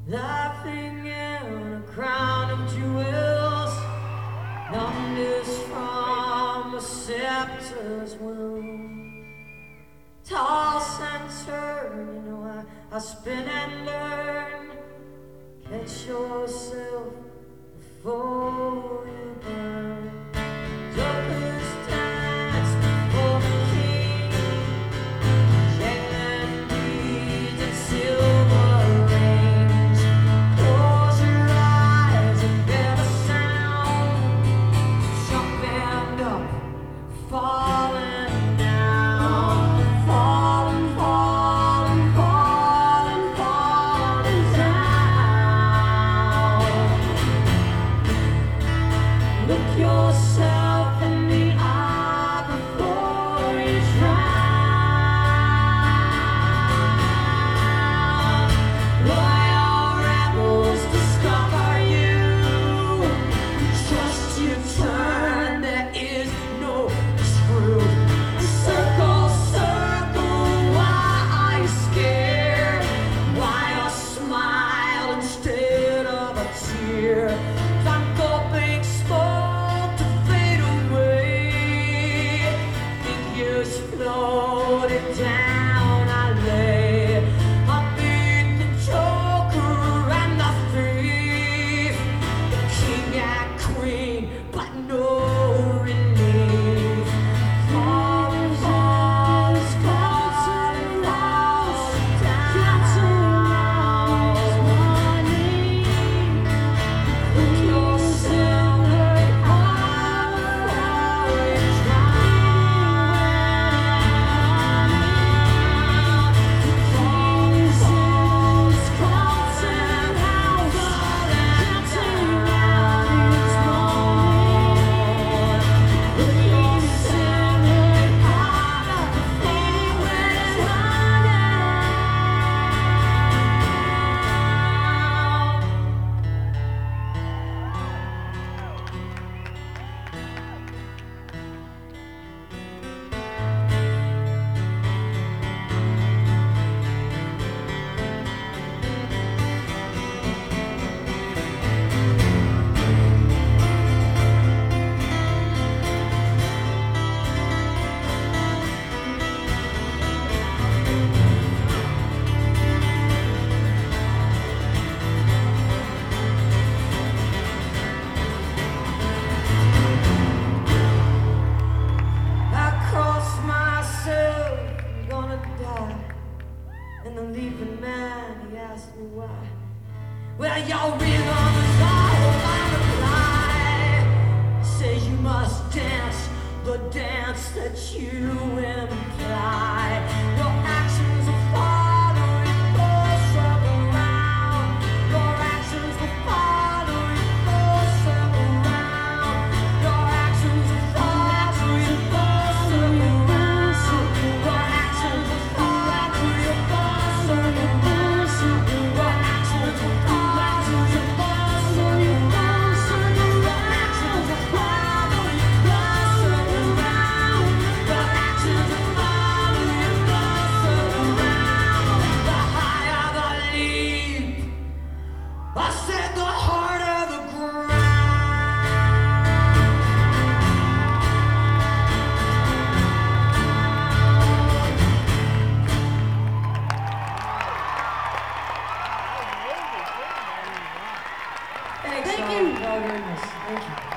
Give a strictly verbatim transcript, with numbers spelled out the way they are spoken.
Laughing in a crown of jewels, numbness from a scepter's wound. Toss and turn, you know, I, I spin and learn. Catch yourself before you burn. Jokers dance before the king, jangling beads and silver rings. Close your eyes and get a sound, jumping up, falling down, falling, falling, falling, falling down. Look yourself in the eye before you drown. Loyal rebels discover you. Just you turn, there is no truth. Circle, circle, why are you scared? Why a smile instead of a tear? Time for big smoke to fade away. Figures floated down, I lay. I beat the joker and the thief, the king and queen, but no relief. Falling, falls, falling, falls down. Look yourself in the eye before you drown. Falling, falls, falls and howls down. Look yourself in the eye before you I cross myself, I'm gonna die. And the leaving man, he asked me why. Well, your rhythm is all I reply. Says you must dance the dance that you imply. Your actions will follow you, full circle round. Your actions will follow you, full circle round. Your actions will follow you, full circle round. Your actions will follow you, full circle round. Your actions will follow you, full circle round. Your actions will follow you, full circle round. Your actions will follow you, full circle round. The higher the leap, I said the harder the ground. Thanks, Thank all. you. Oh, very nice. Thank you.